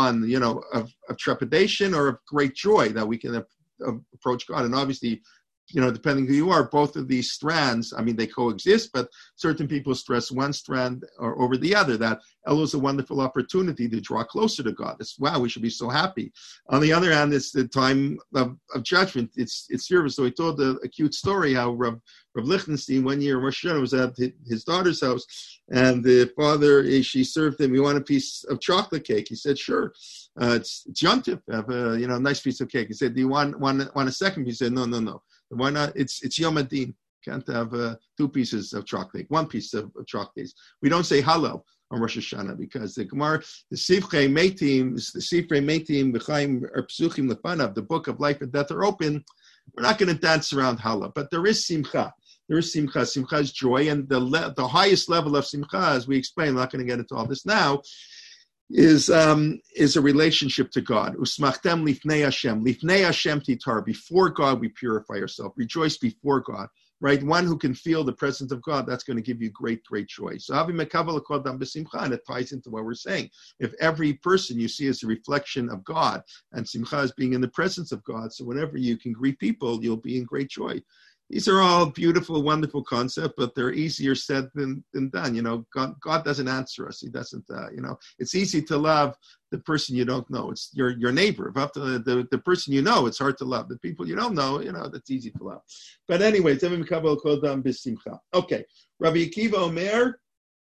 trepidation or of great joy that we can approach God. And obviously, depending who you are, both of these strands, they coexist, but certain people stress one strand or over the other, that Elul is a wonderful opportunity to draw closer to God. Wow, we should be so happy. On the other hand, it's the time of judgment. It's service. So he told a cute story how Rav Lichtenstein, one year, Rosh Hashanah, was at his daughter's house, and the father, she served him, you want a piece of chocolate cake? He said, sure. It's Yom Tov, have a nice piece of cake. He said, do you want a second piece? He said, no. Why not? It's Yom Adin. Can't have two pieces of chocolate, one piece of chocolate. We don't say Hallel on Rosh Hashanah because the Gemara, the Sifrei Meitim, V'chaim or Psuchim Lefanav, the book of life and death are open. We're not going to dance around Hallel, but there is Simcha. There is Simcha. Simcha is joy, and the highest level of Simcha, as we explained, I'm not going to get into all this now, is a relationship to God. Usmachtem lifnei Hashem. Lifnei Hashem titar. Before God, we purify ourselves. Rejoice before God. Right? One who can feel the presence of God, that's going to give you great, great joy. So Avi Mekabel Kol Adam B'Simcha, and it ties into what we're saying. If every person you see as a reflection of God, and Simcha is being in the presence of God, so whenever you can greet people, you'll be in great joy. These are all beautiful, wonderful concepts, but they're easier said than done. God doesn't answer us. He doesn't, it's easy to love the person you don't know. It's your neighbor. But the person you know, it's hard to love. The people you don't know, that's easy to love. But anyway, okay. Rabbi Akiva Omer,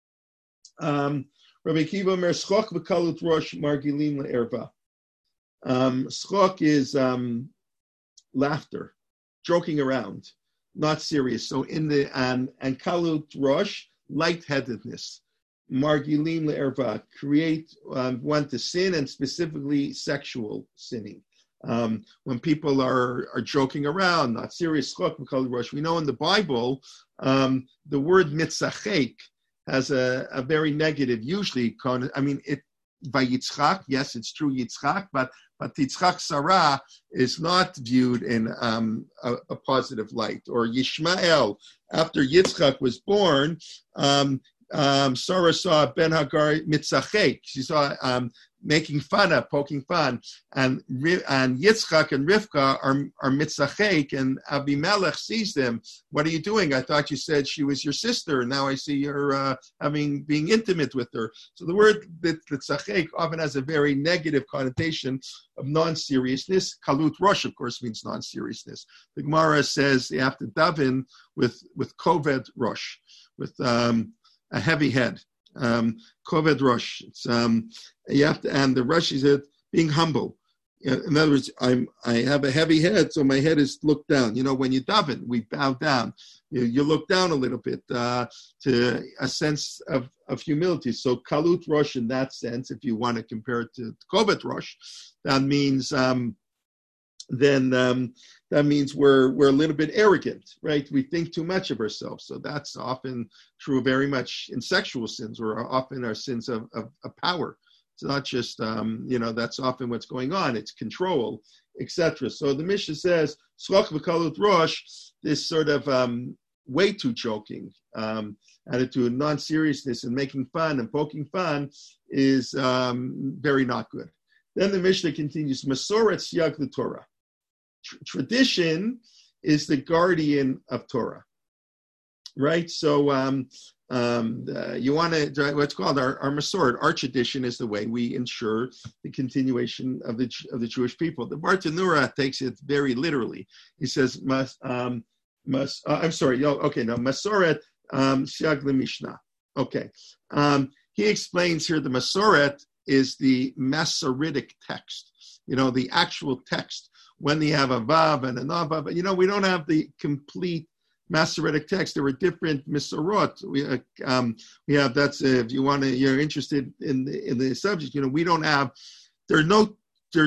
Schok v'kalut rosh margilim le'erva. Schok is laughter, joking around. Not serious. So in the and kalut rosh, lightheadedness, margilim le'erva, create one to sin, and specifically sexual sinning. When people are joking around, not serious. Kalut rosh. We know in the Bible, the word mitzachek has a very negative, usually. By Yitzchak, yes, it's true Yitzchak, but Yitzchak Sarah is not viewed in a positive light. Or Yishmael, after Yitzchak was born, Sarah saw Ben Hagar mitzachek. She saw making fun of, poking fun, and Yitzchak and Rivka are mitzachek, and Abimelech sees them. What are you doing? I thought you said she was your sister. Now I see you're being intimate with her. So the word mitzachek often has a very negative connotation of non-seriousness. Kalut rosh, of course, means non-seriousness. The Gemara says you have to daven with koved rosh, with a heavy head. Koved rosh. It's you have to, and the rosh is being humble. In other words, I have a heavy head, so my head is looked down. When you daven, we bow down. You look down a little bit to a sense of humility. So kalut rosh, in that sense, if you want to compare it to koved rosh, that means that means we're a little bit arrogant, right? We think too much of ourselves. So that's often true very much in sexual sins, or often our sins of power. It's not just, that's often what's going on. It's control, etc. So the Mishnah says, Tzlach v'kalut rosh, this sort of way too joking attitude, non-seriousness, and making fun and poking fun is very not good. Then the Mishnah continues, Masoret siyag the Torah. Tradition is the guardian of Torah, right? So you want to, what's called our Masoret, our tradition is the way we ensure the continuation of the Jewish people. The Bartanura takes it very literally. He says, Masoret, Siag Mishnah. Okay. He explains here the Masoret is the Masoretic text, the actual text. When you have a Vav and a Navav, but we don't have the complete Masoretic text. There were different Masorot. We have, that's if you want to, you're interested in the subject. We don't have. There's no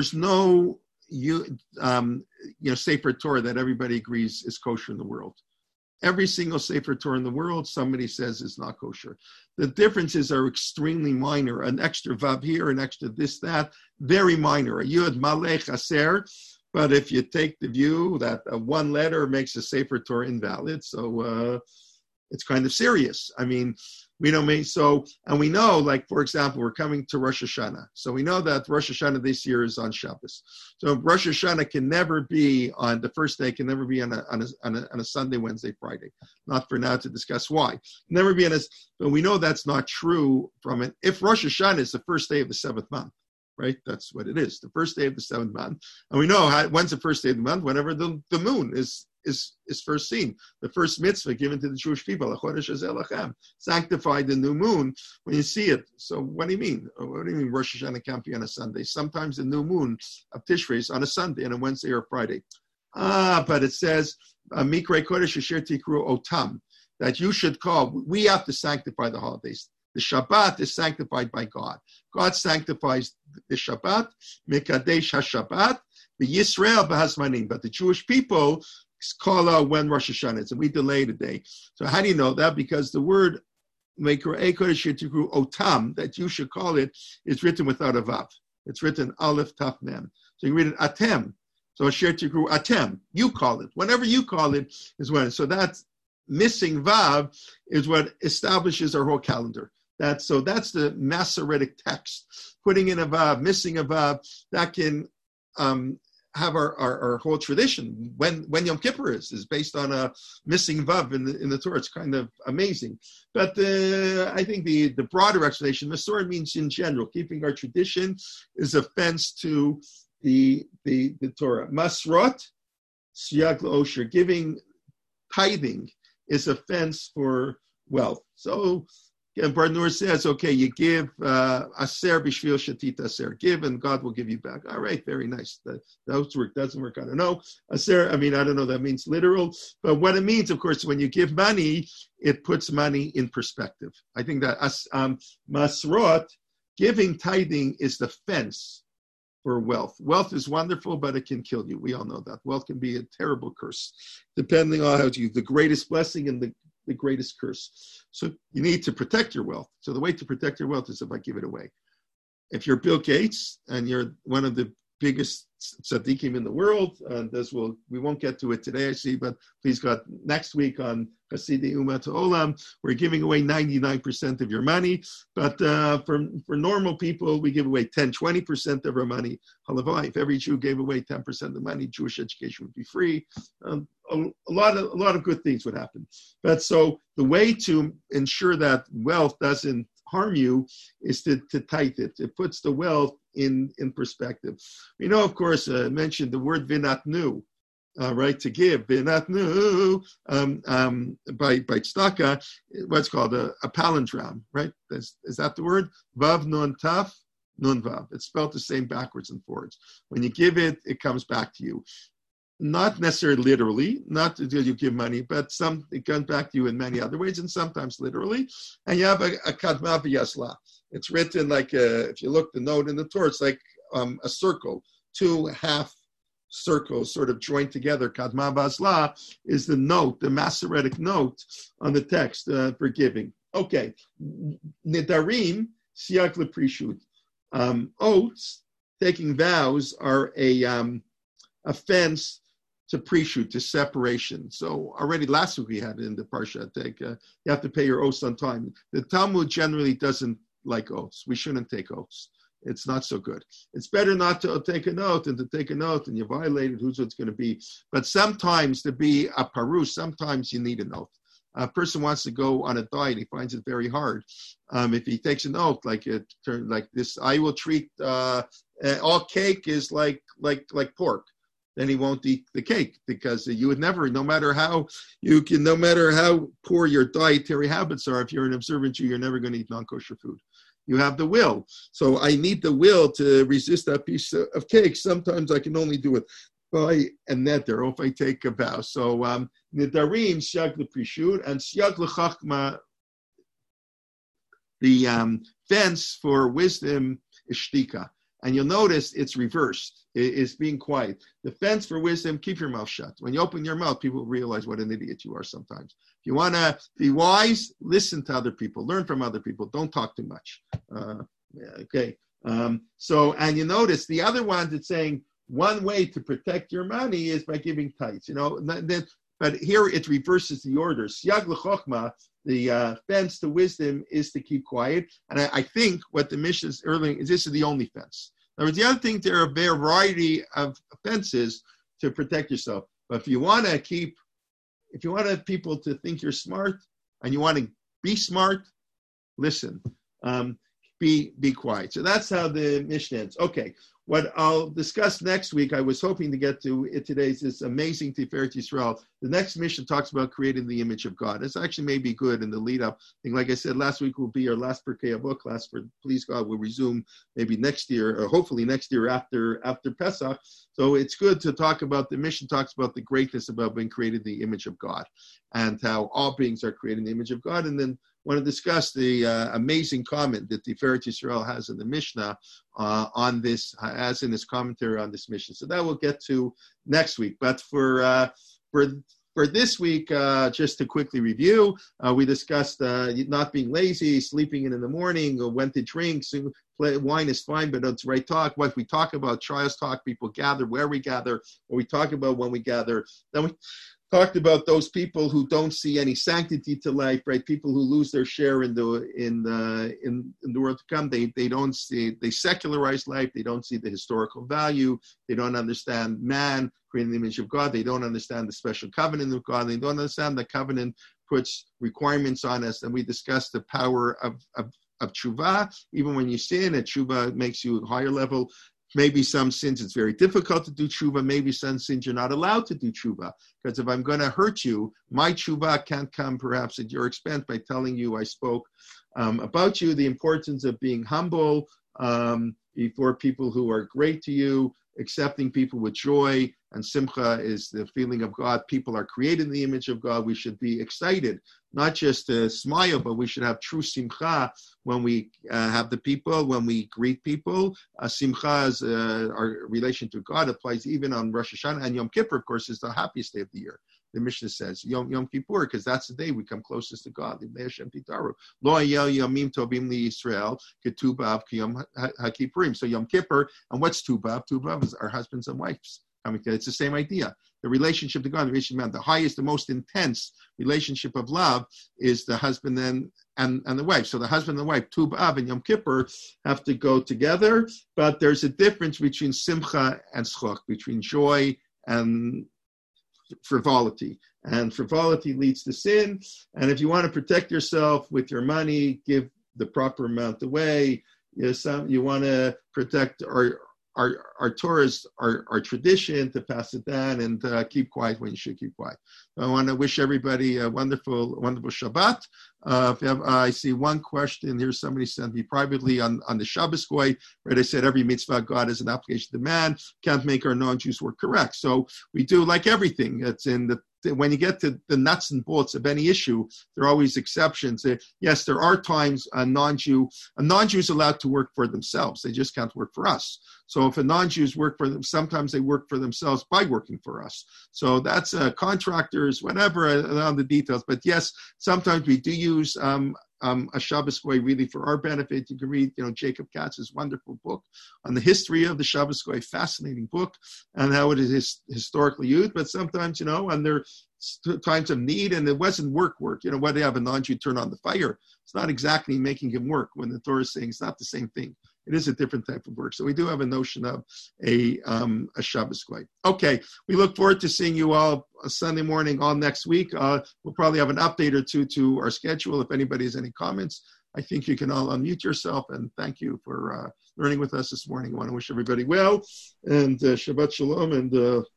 Sefer Torah that everybody agrees is kosher in the world. Every single Sefer Torah in the world, somebody says is not kosher. The differences are extremely minor. An extra Vav here, an extra this, that, very minor. A Yud, Malech, Aser. But if you take the view that one letter makes a Sefer Torah invalid, so it's kind of serious. We don't make so, and we know, like, for example, we're coming to Rosh Hashanah. So we know that Rosh Hashanah this year is on Shabbos. So Rosh Hashanah can never be on the first day, can never be on a Sunday, Wednesday, Friday. Not for now to discuss why. Never be but we know that's not true from it. If Rosh Hashanah is the first day of the seventh month, right? That's what it is, the first day of the seventh month. And we know when's the first day of the month? Whenever the moon is first seen. The first mitzvah given to the Jewish people, sanctify the new moon when you see it. So what do you mean? What do you mean Rosh Hashanah can't be on a Sunday? Sometimes the new moon of Tishrei is on a Sunday and a Wednesday or a Friday. But it says, Mikrei Kodesh Asher Tikru Otam, that you should call. We have to sanctify the holidays. The Shabbat is sanctified by God. God sanctifies the Shabbat, Mekadesh HaShabbat, the Yisrael B'Hazmanim. But the Jewish people call out when Rosh Hashanah is, and we delay the day. So how do you know that? Because the word Mekrei Kodesh Tikru Otam, that you should call it, is written without a Vav. It's written Aleph Taf Mem. So you read it Atem. So Asher Tikru Atem. You call it. Whenever you call it is when. So that missing Vav is what establishes our whole calendar. That's the Masoretic text. Putting in a Vav, missing a Vav, that can have our whole tradition. When Yom Kippur is based on a missing vav in the Torah. It's kind of amazing. But I think the broader explanation, Masorah means in general, keeping our tradition is offense to the Torah. Masrot, siyag l'osher, giving tithing is offense for wealth. So again, Barnur says, okay, you give aser b'shvil shatit aser, give and God will give you back. All right, very nice. That doesn't work. I don't know. Aser, I don't know that means literal, but what it means, of course, when you give money, it puts money in perspective. I think that masrot, giving tithing is the fence for wealth. Wealth is wonderful, but it can kill you. We all know that. Wealth can be a terrible curse, depending on how to use the greatest blessing and the greatest curse. So you need to protect your wealth. So the way to protect your wealth is if I give it away. If you're Bill Gates and you're one of the biggest tzaddikim in the world, and we won't get to it today, I see, but please God, next week on Chasidei Umat Olam, we're giving away 99% of your money, but for normal people, we give away 10-20% of our money. Halavai, if every Jew gave away 10% of the money, Jewish education would be free. A lot of good things would happen. But so the way to ensure that wealth doesn't harm you is to tithe it. It puts the wealth in perspective. We know, of course, I mentioned the word vinatnu, right, to give. Vinatnu by tzedakah, what's called a palindrome, right? Is that the word? Vav nun taf nun vav. It's spelled the same backwards and forwards. When you give it, it comes back to you. Not necessarily literally, not until you give money, but it comes back to you in many other ways, and sometimes literally. And you have a kadma v'yasla. It's written like, if you look the note in the Torah, it's like a circle, 2 half circles sort of joined together. Kadma v'yasla is the note, the Masoretic note on the text for giving. Okay, nidarim siyak leprishut. Oaths, taking vows, are a offense to preshut, to separation. So already last week we had it in the Parsha, you have to pay your oaths on time. The Talmud generally doesn't like oaths. We shouldn't take oaths. It's not so good. It's better not to take an oath than to take an oath and you violate it, who's it's going to be. But sometimes to be a parush, sometimes you need an oath. A person wants to go on a diet, he finds it very hard. If he takes an oath, like this, I will treat, all cake is like pork. Then he won't eat the cake because you would never, no matter how poor your dietary habits are, if you're an observant Jew, you're never going to eat non-kosher food. You have the will. So I need the will to resist that piece of cake. Sometimes I can only do it by a neder, or if I take a vow. So nidarim siag leprishut and siag lechachma. The fence for wisdom is shtika. And you'll notice it's reversed. It's being quiet. The fence for wisdom, keep your mouth shut. When you open your mouth, people realize what an idiot you are sometimes. If you want to be wise, listen to other people. Learn from other people. Don't talk too much. Okay. And you notice the other ones, it's saying one way to protect your money is by giving tithes. But here it reverses the order. Siag l'chochma, the fence to wisdom is to keep quiet. And I think what the Mishnah is earlier is this is the only fence. In other words, the other thing, there are a variety of fences to protect yourself. But if you want people to think you're smart and you want to be smart, listen, be quiet. So that's how the Mishnah ends. Okay. What I'll discuss next week, I was hoping to get to it today, is this amazing Tiferet Yisrael. The next mission talks about creating the image of God. It's actually may be good in the lead up. I think, like I said, last week will be our last Pirkei Avot class. For Please God, we'll resume maybe next year, or hopefully next year after Pesach. So it's good to talk about, the mission talks about the greatness about being created in the image of God and how all beings are created in the image of God. And then want to discuss the amazing comment that Tiferet Yisrael has in the Mishnah on this, as in his commentary on this mission. So that we'll get to next week. But for this week, just to quickly review, we discussed not being lazy, sleeping in the morning, when to drink. So wine is fine, but it's right talk. What we talk about, trials talk, people gather, where we gather, what we talk about when we gather. Then talked about those people who don't see any sanctity to life, right? People who lose their share in the world to come. They don't see, they secularize life. They don't see the historical value. They don't understand man created in the image of God. They don't understand the special covenant of God. They don't understand the covenant puts requirements on us. And we discussed the power of tshuva. Even when you sin, a tshuva makes you a higher level. Maybe some sins it's very difficult to do tshuva. Maybe some sins you're not allowed to do tshuva. Because if I'm going to hurt you, my tshuva can't come perhaps at your expense by telling you I spoke about you. The importance of being humble before people who are great to you, accepting people with joy, and simcha is the feeling of God. People are created in the image of God. We should be excited, not just to smile, but we should have true simcha when we have the people, when we greet people. Simcha is our relation to God applies even on Rosh Hashanah, and Yom Kippur, of course, is the happiest day of the year. The Mishnah says Yom Kippur, because that's the day we come closest to God. Lo hayel yomim tovim li Yisrael ketu b'av kiyom haKippurim. So Yom Kippur, and what's Tu B'av? Tu B'av is our husbands and wives. It's the same idea. The relationship to God, the highest, the most intense relationship of love is the husband and the wife. So the husband and the wife, Tu B'av and Yom Kippur, have to go together. But there's a difference between simcha and schok, between joy and frivolity. And frivolity leads to sin. And if you want to protect yourself with your money, give the proper amount away. You want to protect our Torah's, our tradition, to pass it down and keep quiet when you should keep quiet. I want to wish everybody a wonderful Shabbat. I see one question here. Somebody sent me privately on the Shabbos Goy, right? I said every mitzvah God is an application to man. Can't make our non-Jews work correct. So we do like everything. It's in when you get to the nuts and bolts of any issue, there are always exceptions. Yes, there are times a non-Jew is allowed to work for themselves. They just can't work for us. So if a non-Jews work for them, sometimes they work for themselves by working for us. So that's contractors, whatever, around the details. But yes, sometimes we do use a Shabbos Goy really for our benefit. You can read, Jacob Katz's wonderful book on the history of the Shabbos Goy, fascinating book, and how it is historically used. But sometimes, when there are times of need, and it wasn't work. Why they have a non-Jew turn on the fire? It's not exactly making him work when the Torah is saying it's not the same thing. It is a different type of work. So we do have a notion of a Shabbos Goy. Okay, we look forward to seeing you all Sunday morning, all next week. We'll probably have an update or two to our schedule. If anybody has any comments, I think you can all unmute yourself. And thank you for learning with us this morning. I want to wish everybody well, and Shabbat Shalom, and